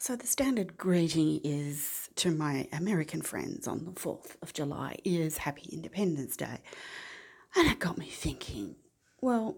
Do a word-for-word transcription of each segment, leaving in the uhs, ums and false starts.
So the standard greeting is to my American friends on the fourth of July is Happy Independence Day. And it got me thinking, well,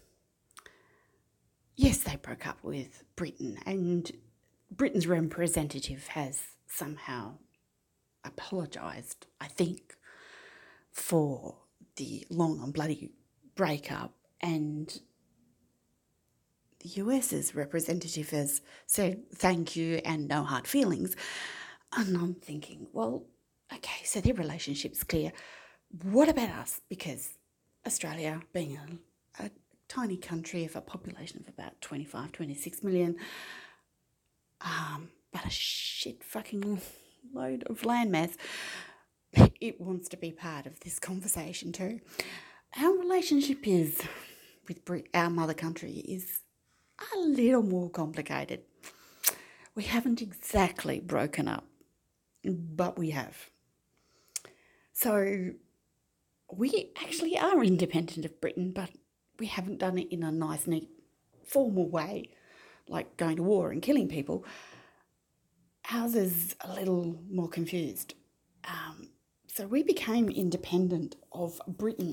yes, they broke up with Britain, and Britain's representative has somehow apologised, I think, for the long and bloody breakup, and the US's representative has said thank you and no hard feelings. And I'm thinking, well, okay, so their relationship's clear. What about us? Because Australia, being a, a tiny country of a population of about twenty-five, twenty-six million, um, but a shit fucking load of landmass, it wants to be part of this conversation too. Our relationship is with Brit- our mother country is a little more complicated. We haven't exactly broken up, but we have. So we actually are independent of Britain, but we haven't done it in a nice, neat, formal way, like going to war and killing people. Ours is a little more confused. Um, so we became independent of Britain.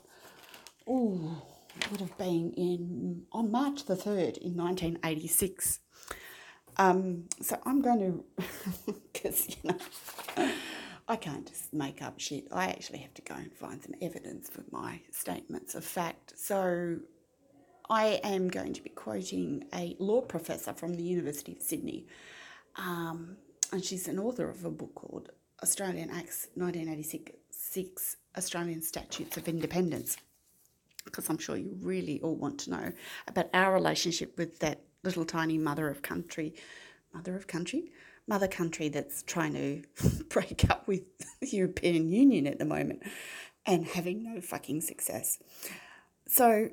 Oh, it would have been in on March the third in nineteen eighty-six. Um, so I'm going to, because, you know, I can't just make up shit. I actually have to go and find some evidence for my statements of fact. So I am going to be quoting a law professor from the University of Sydney. Um, and she's an author of a book called Australian Acts nineteen eighty-six, Australian Statutes of Independence, because I'm sure you really all want to know about our relationship with that little tiny mother of country, mother of country, mother country that's trying to break up with the European Union at the moment and having no fucking success. So,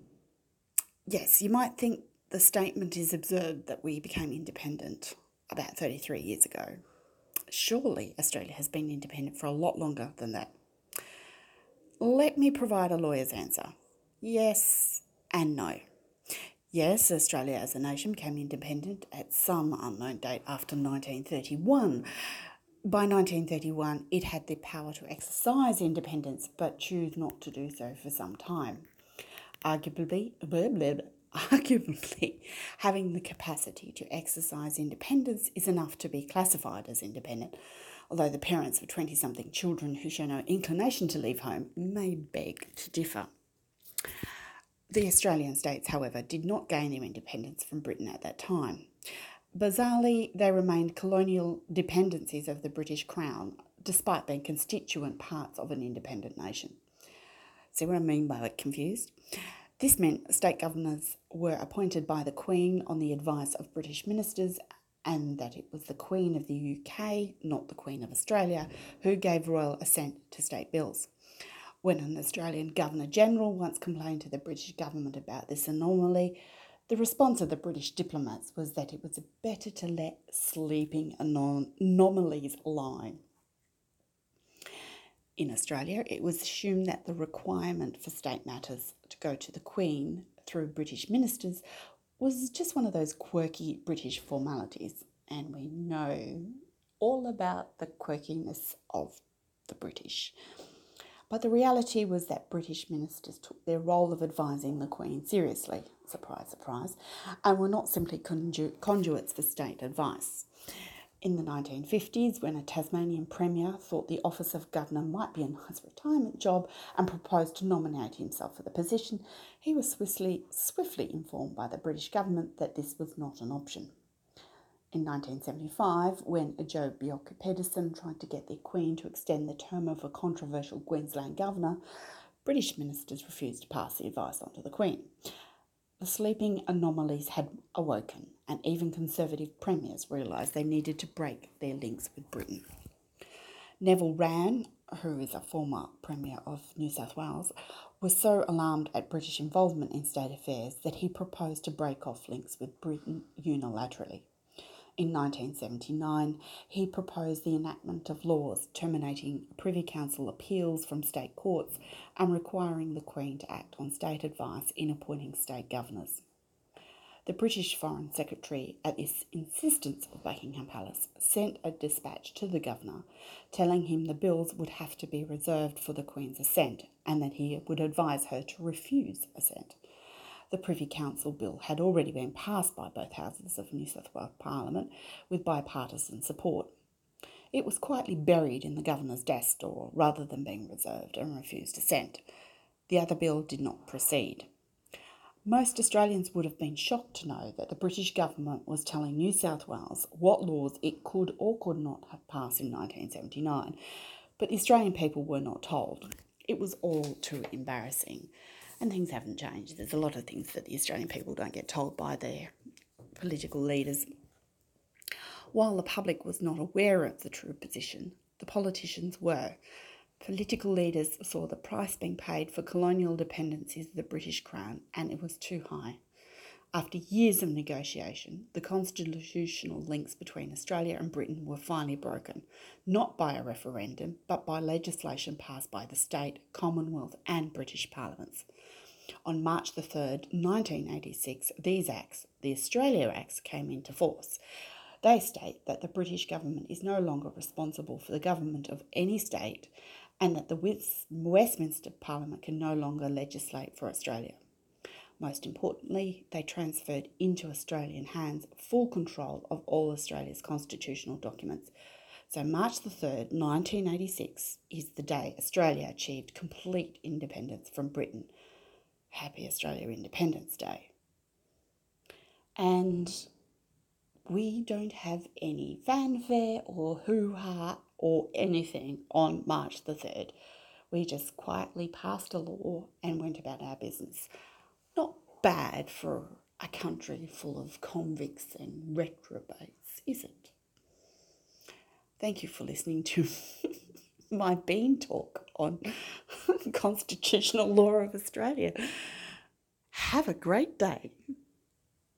yes, you might think the statement is absurd that we became independent about thirty-three years ago. Surely Australia has been independent for a lot longer than that. Let me provide a lawyer's answer. Yes and no. Yes, Australia as a nation became independent at some unknown date after nineteen thirty-one. By nineteen thirty-one, it had the power to exercise independence, but choose not to do so for some time. Arguably, blah, blah, blah, arguably, having the capacity to exercise independence is enough to be classified as independent, although the parents of twenty-something children who show no inclination to leave home may beg to differ. The Australian states, however, did not gain their independence from Britain at that time. Bizarrely, they remained colonial dependencies of the British Crown, despite being constituent parts of an independent nation. See what I mean by confused? This meant state governors were appointed by the Queen on the advice of British ministers, and that it was the Queen of the U K, not the Queen of Australia, who gave royal assent to state bills. When an Australian Governor-General once complained to the British government about this anomaly, the response of the British diplomats was that it was better to let sleeping anom- anomalies lie. In Australia, it was assumed that the requirement for state matters to go to the Queen through British ministers was just one of those quirky British formalities, and we know all about the quirkiness of the British. But the reality was that British ministers took their role of advising the Queen seriously, surprise, surprise, and were not simply condu- conduits for state advice. In the nineteen fifties, when a Tasmanian Premier thought the office of Governor might be a nice retirement job and proposed to nominate himself for the position, he was swiftly, swiftly informed by the British government that this was not an option. In nineteen seventy-five, when Joh Bjelke-Petersen tried to get the Queen to extend the term of a controversial Queensland governor, British ministers refused to pass the advice on to the Queen. The sleeping anomalies had awoken, and even Conservative premiers realised they needed to break their links with Britain. Neville Wran, who is a former Premier of New South Wales, was so alarmed at British involvement in state affairs that he proposed to break off links with Britain unilaterally. In nineteen seventy-nine, he proposed the enactment of laws terminating Privy Council appeals from state courts and requiring the Queen to act on state advice in appointing state governors. The British Foreign Secretary, at the insistence of Buckingham Palace, sent a dispatch to the governor telling him the bills would have to be reserved for the Queen's assent and that he would advise her to refuse assent. The Privy Council bill had already been passed by both houses of New South Wales Parliament with bipartisan support. It was quietly buried in the governor's desk drawer rather than being reserved and refused assent. The other bill did not proceed. Most Australians would have been shocked to know that the British government was telling New South Wales what laws it could or could not have passed in nineteen seventy-nine, but the Australian people were not told. It was all too embarrassing, and things haven't changed. There's a lot of things that the Australian people don't get told by their political leaders. While the public was not aware of the true position, the politicians were. Political leaders saw the price being paid for colonial dependencies of the British Crown, and it was too high. After years of negotiation, the constitutional links between Australia and Britain were finally broken, not by a referendum, but by legislation passed by the state, Commonwealth and British parliaments. On March the third, nineteen eighty-six, these acts, the Australia Acts, came into force. They state that the British government is no longer responsible for the government of any state and that the Westminster Parliament can no longer legislate for Australia. Most importantly, they transferred into Australian hands full control of all Australia's constitutional documents. So March the third, nineteen eighty-six is the day Australia achieved complete independence from Britain. Happy Australia Independence Day. And we don't have any fanfare or hoo-ha or anything on March the third. We just quietly passed a law and went about our business. Not bad for a country full of convicts and reprobates, is it? Thank you for listening to my bean talk on constitutional law of Australia. Have a great day.